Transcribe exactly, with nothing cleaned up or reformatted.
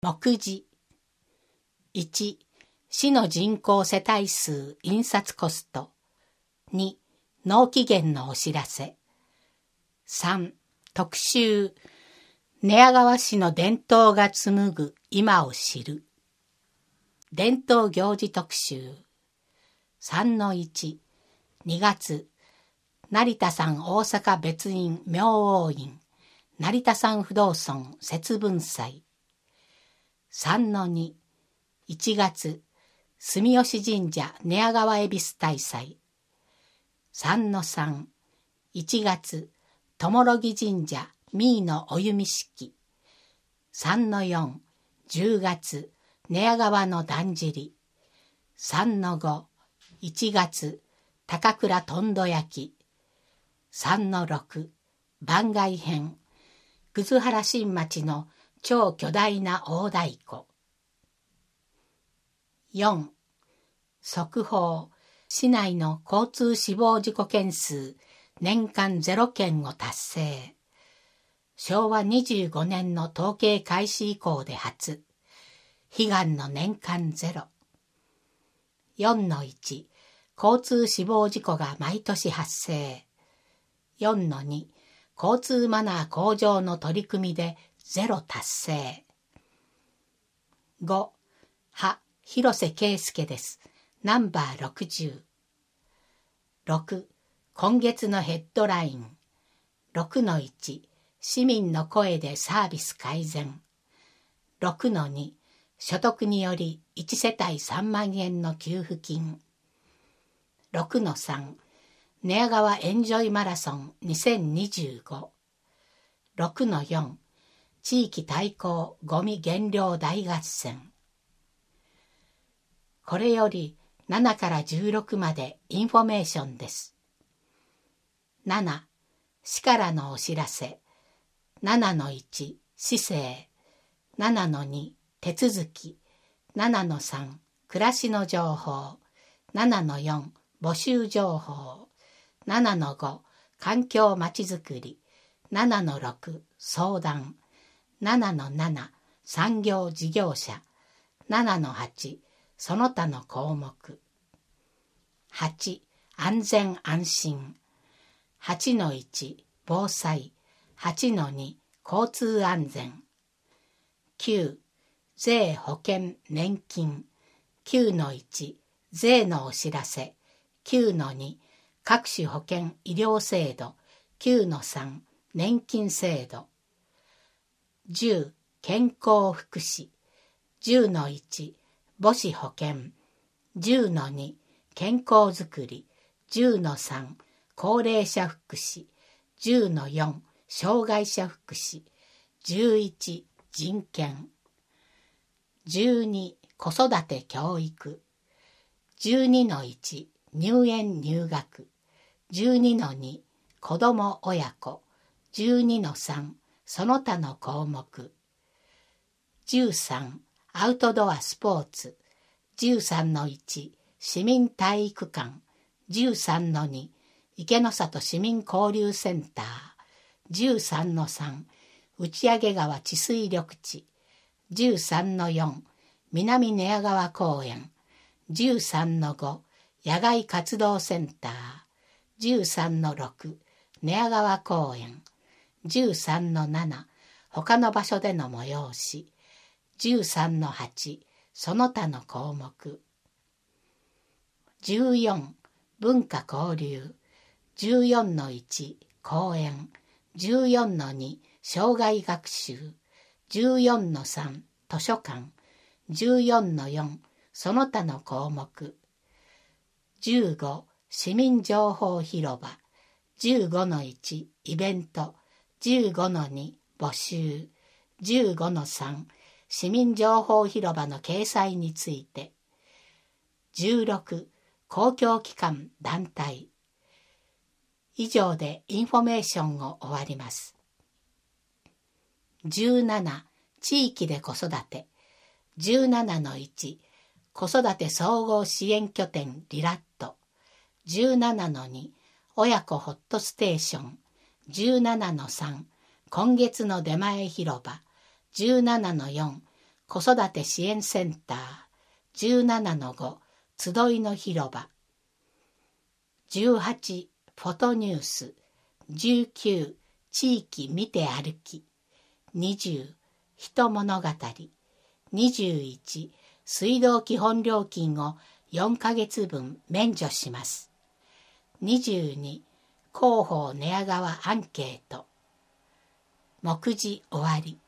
目次いち、市の人口世帯数印刷コスト。に、納期限のお知らせ。さん、特集。寝屋川市の伝統が紡ぐ今を知る。伝統行事特集。さんのいち、にがつ、成田山大阪別院明王院、成田山不動尊節分祭。さんのに、いちがつ、住吉神社寝屋川恵比寿大祭。さんのさん、いちがつ、友呂木神社三井のお弓式。さんのよん、じゅうがつ、寝屋川のだんじり。さんのご、いちがつ、高倉とんど焼き。さんのろく、番外編、葛原新町の超巨大な大太鼓。よん、速報、市内の交通死亡事故件数年間ゼロけんを達成。しょうわにじゅうごねんの統計開始以降で初。悲願の年間ゼロ。よんのいち、交通死亡事故が毎年発生。よんのに、交通マナー向上の取り組みでゼロ達成。ご、は、広瀬圭介です。ナンバーろくじゅう。ろく、今月のヘッドライン。ろくのいち、市民の声でサービス改善。ろくのに、所得によりいちせたいさんまんえんの給付金。ろくのさん、寝屋川エンジョイマラソンにせんにじゅうご。ろくのよん、地域対抗ゴミ減量大合戦。これよりななからじゅうろくまでインフォメーションです。なな、市からのお知らせ。ななのいち、市政。ななのに、手続き。ななのさん、暮らしの情報。ななのよん、募集情報。ななのご、環境まちづくり。ななのろく、相談。ななのなな、産業事業者。ななのはち、その他の項目。はち、安全安心。はちのいち、防災。はちのに、交通安全。きゅう、税保険年金。きゅうのいち、税のお知らせ。きゅうのに、各種保険医療制度。きゅうのさん、年金制度。じゅう、健康福祉。じゅうのいち、母子保険。じゅうのに、健康づくり。じゅうのさん、高齢者福祉。じゅうのよん、障害者福祉。じゅういち、人権。じゅうに、子育て教育。じゅうにのいち、入園入学。じゅうにのに、子ども親子。じゅうにのさん、その他の項目。じゅうさん、アウトドアスポーツ。じゅうさんのいち、市民体育館。じゅうさんのに、池の里市民交流センター。じゅうさんのさん、打上川治水緑地。じゅうさんのよん、南寝屋川公園。じゅうさんのご、野外活動センター。じゅうさんのろく、寝屋川公園。じゅうさんのなな、他の場所での催し。じゅうさんのはち、その他の項目。じゅうよん、文化交流。じゅうよんのいち、講演。じゅうよんのに、生涯学習。じゅうよんのさん、図書館。じゅうよんのよん、その他の項目。じゅうご、市民情報広場。じゅうごのいち、イベント。じゅうごのに、募集。じゅうごのさん、市民情報広場の掲載について。じゅうろく、公共機関団体。以上でインフォメーションを終わります。じゅうなな、地域で子育て。じゅうななのいち、子育て総合支援拠点リラット。じゅうななのに、親子ホットステーション。じゅうななのさん、今月の出前広場。じゅうななのよん、 子育て支援センター じゅうななのご 集いの広場、じゅうはちフォトニュース、じゅうきゅう地域見て歩き、にじゅう人物語、にじゅういち水道基本料金をよんかげつぶん免除します。にじゅうに広報寝屋川アンケート。目次終わり。